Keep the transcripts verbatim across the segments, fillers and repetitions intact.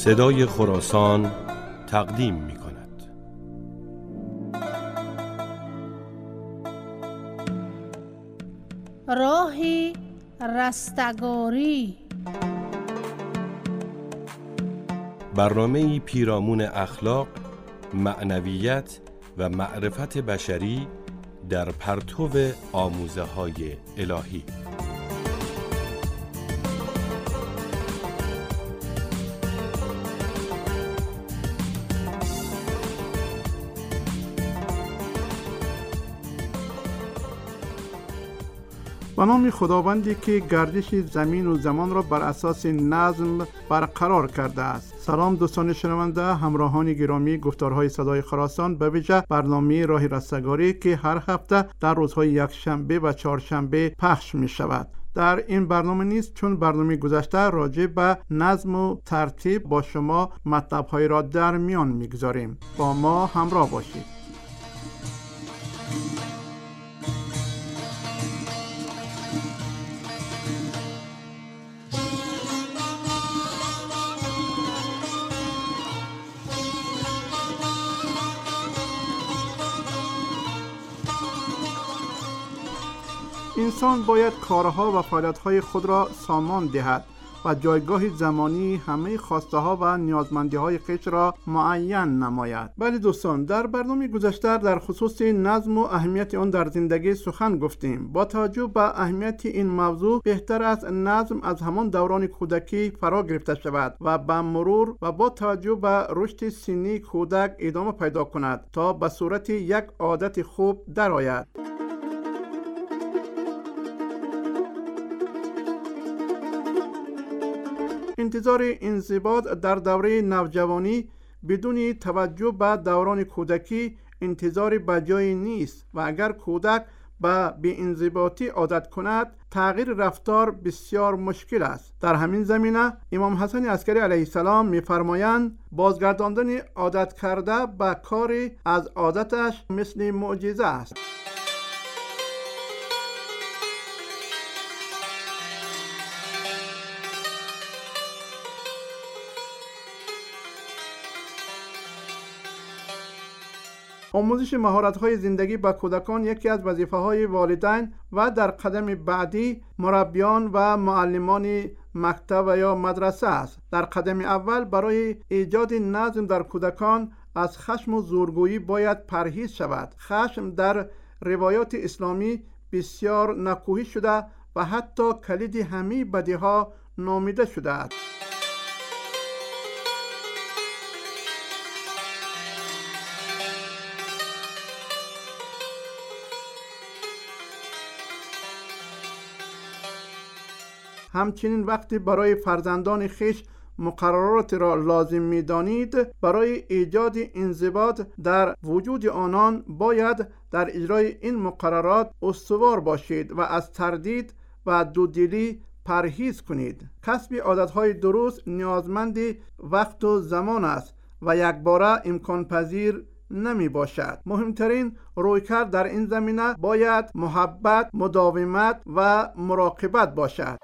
صدای خراسان تقدیم می کند. راه رستگاری، برنامه‌ای پیرامون اخلاق، معنویت و معرفت بشری در پرتو آموزه‌های الهی. به نام خداوندی که گردش زمین و زمان را بر اساس نظم برقرار کرده است. سلام دوستان شنونده، همراهان گرامی گفتارهای صدای خراسان، به ویژه برنامه راه رستگاری که هر هفته در روزهای یکشنبه و چهارشنبه پخش می شود. در این برنامه نیز چون برنامه گذشته راجع به نظم و ترتیب با شما مطلب‌های را در میان می‌گذاریم. با ما همراه باشید. انسان باید کارها و فعالیت‌های خود را سامان دهد و جایگاه زمانی همه خواسته ها و نیازمندی های خویش را معین نماید. بله دوستان، در برنامه گذشته در خصوص نظم و اهمیت آن در زندگی سخن گفتیم. با توجه به اهمیت این موضوع بهتر است نظم از همان دوران کودکی فرا گرفته شود و به مرور و با توجه به رشد سنی کودک ادامه پیدا کند تا به صورت یک عادت خوب درآید. انتظار انضباط در دوره نوجوانی بدون توجه به دوران کودکی انتظار بجایی نیست و اگر کودک به بی‌انضباطی عادت کند تغییر رفتار بسیار مشکل است. در همین زمینه امام حسن عسکری علیه السلام می‌فرمایند بازگرداندن عادت کرده به کاری از عادتش مثل معجزه است. آموزش مهارت‌های زندگی به کودکان یکی از وظیفه‌های والدین و در قدم بعدی مربیان و معلمان مکتب و یا مدرسه است. در قدم اول برای ایجاد نظم در کودکان از خشم و زورگویی باید پرهیز شود. خشم در روایات اسلامی بسیار نکوهی شده و حتی کلید همه بدیها نامیده شده است. همچنین وقتی برای فرزندان خویش مقررات را لازم می دانید، برای ایجاد انضباط در وجود آنان باید در اجرای این مقررات استوار باشید و از تردید و دودلی پرهیز کنید. کسب عادتهای درست نیازمند وقت و زمان است و یک باره امکان پذیر نمی باشد. مهمترین رویکرد در این زمینه باید محبت، مداومت و مراقبت باشد.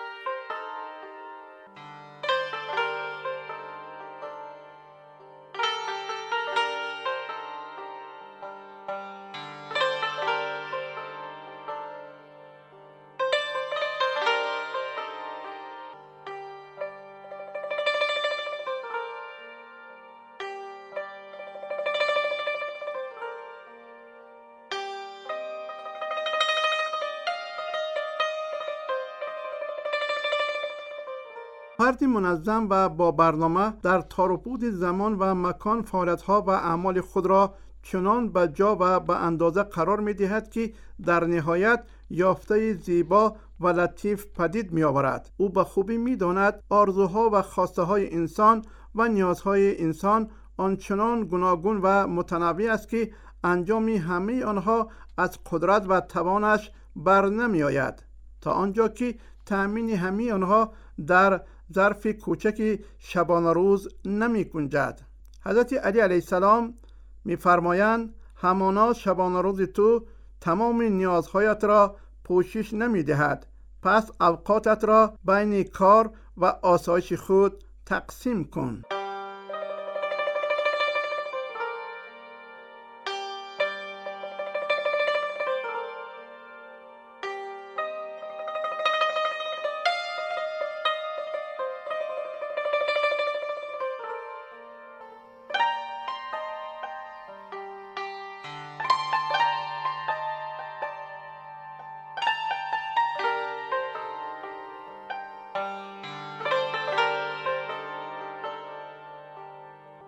فرد منظم و با برنامه در تار و پود زمان و مکان فعالیت‌ها و اعمال خود را چنان به جا و به اندازه قرار می‌دهد که در نهایت یافته زیبا و لطیف پدید می‌آورد. او به خوبی می‌داند آرزوها و خواسته‌های انسان و نیازهای انسان آنچنان گوناگون و متنوع است که انجام همه آنها از قدرت و توانش بر نمی‌آید، تا آنجا که تأمین همه آنها در ظرف کوچک شبانه روز نمی کنجد. حضرت علی علیه السلام می فرمایند همانا شبانه روز تو تمام نیازهایت را پوشش نمی دهد، پس اوقاتت را بین کار و آسایش خود تقسیم کن.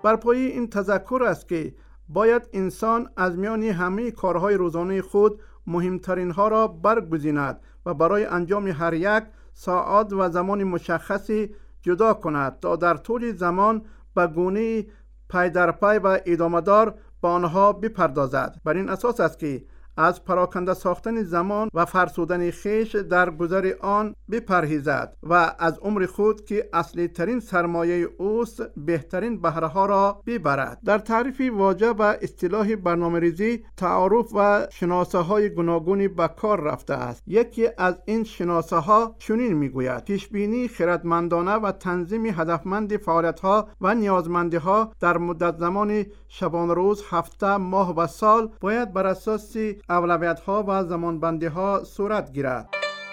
بر پایه این تذکر است که باید انسان از میان همه کارهای روزانه خود مهمترین ها را برگزیند و برای انجام هر یک ساعت و زمان مشخصی جدا کند تا در طول زمان به گونه پی در پی و ادامه دار به آنها بپردازد. بر این اساس است که از پراکنده ساختن زمان و فرسودن خیش در گذر آن بپرهیزد و از عمر خود که اصلی ترین سرمایه اوست بهترین بهره ها را ببرد. در تعریف واژه و اصطلاح برنامه‌ریزی تعارف و شناسه های گوناگونی به کار رفته است. یکی از این شناسه ها چنین میگوید: پیشبینی خردمندانه و تنظیم هدفمند فعالیت ها و نیازمندی ها در مدت زمان شبانه روز، هفته، ماه و سال باید بر اساس اولویت ها و زمان بندی ها صورت گیرد.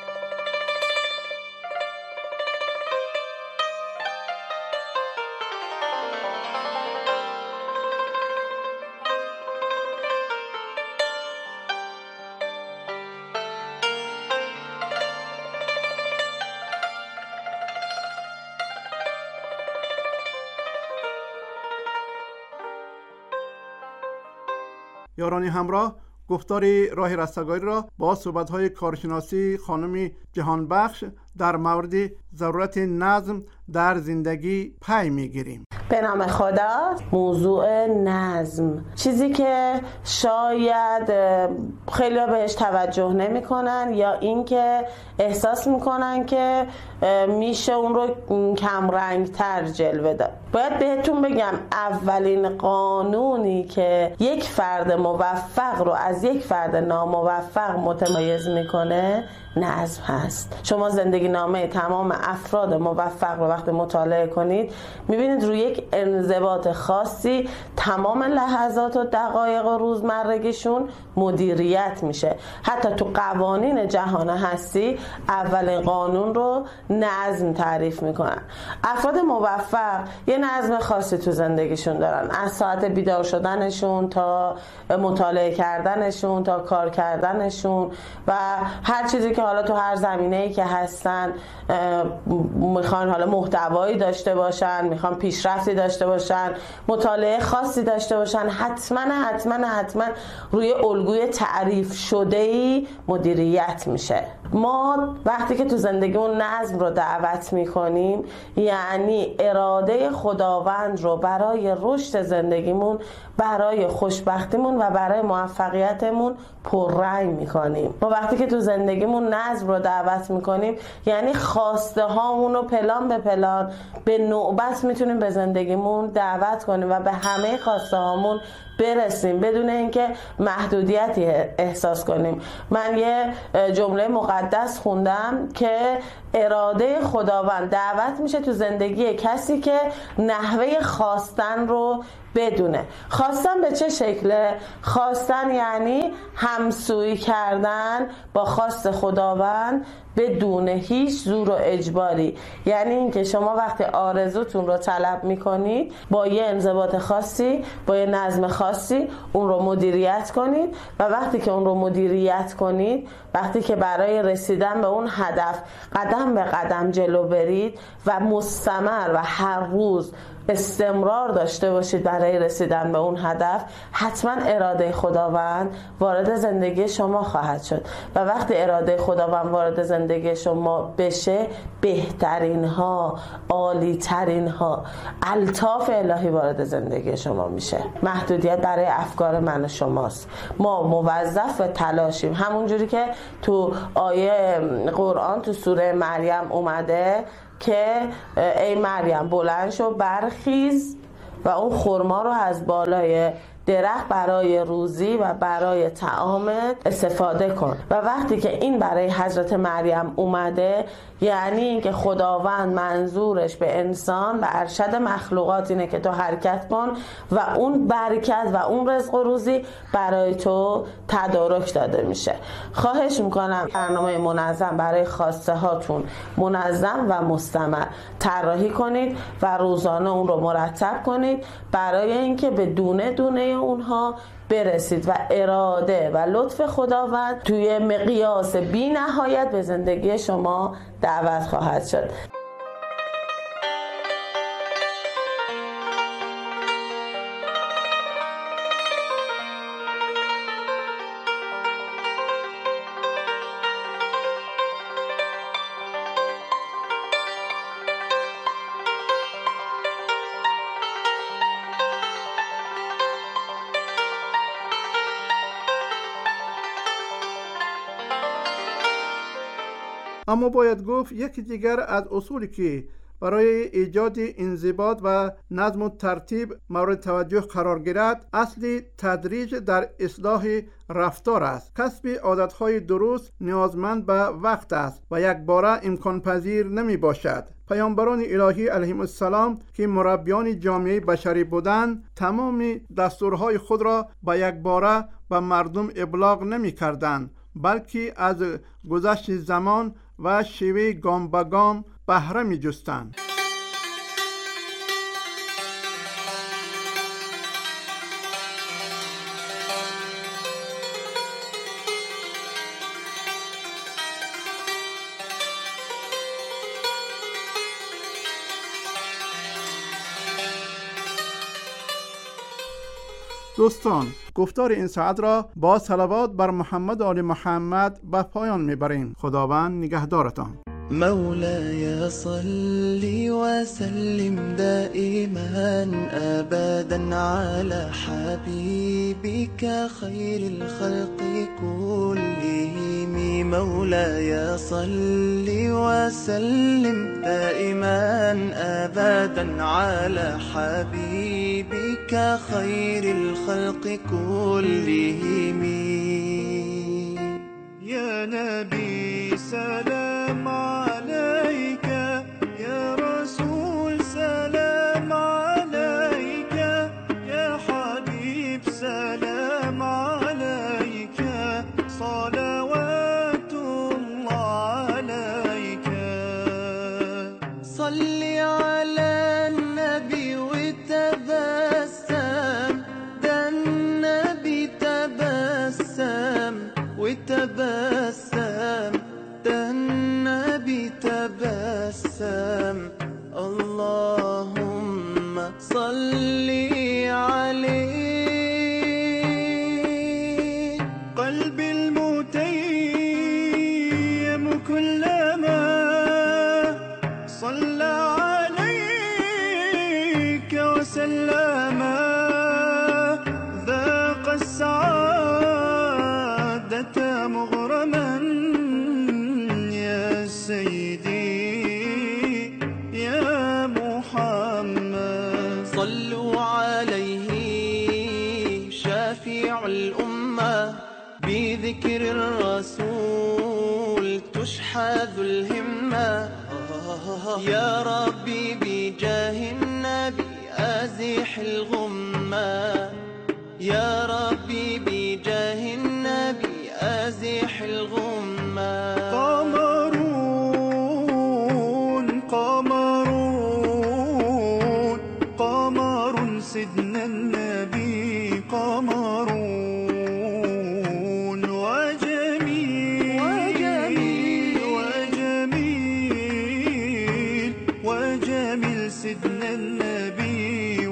یاران همراه، گفتار راه رستگاری را با صحبت‌های کارشناسی خانم جهانبخش در مورد ضرورت نظم در زندگی پی می‌گیریم. به نام خدا. موضوع نظم، چیزی که شاید خیلی بهش توجه نمی کنن یا اینکه احساس میکنن که میشه اون رو کم رنگ تر جلوه داد. باید بهتون بگم اولین قانونی که یک فرد موفق رو از یک فرد ناموفق متمایز میکنه نظم هست. شما زندگی نامه تمام افراد موفق رو وقتی مطالعه کنید میبینید روی یک انضباط خاصی تمام لحظات و دقایق و روزمرگیشون مدیریت میشه. حتی تو قوانین جهان هستی اولین قانون رو نظم تعریف میکنن. افراد موفق یه نظم خاصی تو زندگیشون دارن، از ساعت بیدار شدنشون تا مطالعه کردنشون تا کار کردنشون و هر چیزی که حالا تو هر زمینه‌ای که هستن میخوان حالا محتوایی داشته باشن، میخوان پیشرفتی داشته باشن، مطالعه خاصی داشته باشن، حتما حتما حتما روی الگوی تعریف شده‌ای مدیریت میشه. ما وقتی که تو زندگیمون نظم رو دعوت میکنیم یعنی اراده خداوند رو برای رشد زندگیمون، برای خوشبختیمون و برای موفقیتمون پررنگ میکنیم. ما وقتی که تو زندگیمون نظم رو دعوت میکنیم یعنی خواسته هامون رو پلان به پلان به نوبت میتونیم به زندگیمون دعوت کنیم و به همه خواسته هامون برسیم بدون اینکه محدودیتی احساس کنیم. من یه جمله مقدس خوندم که اراده خداوند دعوت میشه تو زندگی کسی که نحوه خواستن رو بدونه. خواستن به چه شکله؟ خواستن یعنی همسویی کردن با خواست خداوند بدون هیچ زور و اجباری. یعنی اینکه شما وقتی آرزوتون رو طلب میکنید با یه انضباط خاصی، با یه نظم خاصی اون رو مدیریت کنید و وقتی که اون رو مدیریت کنید، وقتی که برای رسیدن به اون هدف قدم به قدم جلو برید و مستمر و هر روز استمرار داشته باشید برای رسیدن به اون هدف، حتما اراده خداوند وارد زندگی شما خواهد شد و وقتی اراده خداوند وارد زندگی شما بشه بهترین ها، عالی ترین ها، الطاف الهی وارد زندگی شما میشه. محدودیت برای افکار من و شماست. ما موظف به تلاشیم، همون جوری که تو آیه قرآن تو سوره مریم اومده که ای مریم بلند شو برخیز و اون خرما رو از بالای درخت برای روزی و برای طعامت استفاده کن. و وقتی که این برای حضرت مریم اومده یعنی اینکه خداوند منظورش به انسان و ارشد مخلوقات اینه که تو حرکت کن و اون برکت و اون رزق و روزی برای تو تدارک داده میشه. خواهش میکنم برنامه منظم برای خواسته هاتون منظم و مستمر طراحی کنید و روزانه اون رو مرتب کنید برای اینکه به دونه دونه اونها برسید و اراده و لطف خداوند توی مقیاس بی نهایت به زندگی شما دعوت خواهد شد. اما باید گفت یکی دیگر از اصولی که برای ایجاد انضباط و نظم و ترتیب مورد توجه قرار گیرد، اصل تدریج در اصلاح رفتار است. کسب عادتهای درست نیازمند به وقت است و یک باره امکان پذیر نمی باشد. پیامبران الهی علیهم السلام که مربیان جامعه بشری بودند، تمام دستورهای خود را به یک باره به مردم ابلاغ نمی کردند، بلکه از گذشت زمان و شیوه گام به گام بهره می جستند. دوستان، گفتار این ساعت را با صلوات بر محمد و آل محمد به پایان میبریم. خداوند نگهدارتان. مولاي صل وسلم دائما أبدا على حبيبك خير الخلق كلهم. مولاي صل وسلم دائما أبدا على حبيبك خير الخلق كلهم. يا نبي سلام عليك، يا رسول سلام عليك، يا حبيب سلام عليك، صلوات الله عليك. صل على النبي وتبسم، ده النبي تبسم وتبسم، ده النبي تبسم. اللهم صل عليه. قلبي المتيم كلما صلى عليك وسلم، ذاق السعادة مغرما يا سيدي يا محمد. صلوا عليه شافع الأمة، بذكر الرسول تشحذ الهمة. يا ربي بجاه النبي أزح الغمة، يا ربي بجاه النبي أزح الغمة. قمرون قمرون قمر سيدنا النبي، قمرون وجميل وجميل وجميل وجميل سيدنا النبي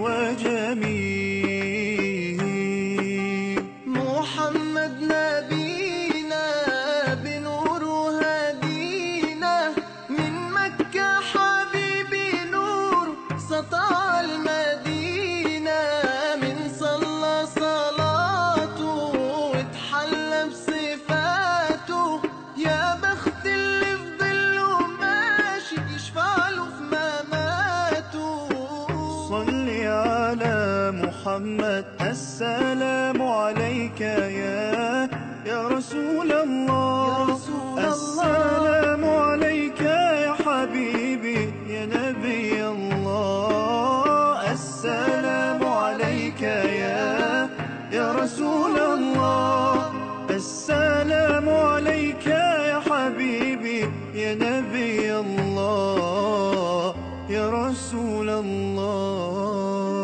وجميل. محمد نبينا بنور هدينا، من مكة حبيبي نور سطع المدينة. من صلى صلاته واتحلى بصفاته، يا بخت اللي في ظله ماشي يشفع له في مماته. صل على محمد، السلام عليك يا يا رسول الله، يا رسول السلام عليك يا حبيبي يا نبي الله. السلام عليك يا يا رسول الله، السلام عليك يا حبيبي يا نبي الله يا رسول الله.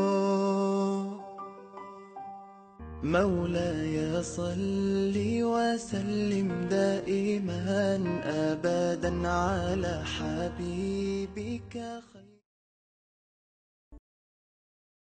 مولاي صل وسلم دائما أبدا على حبيبك خير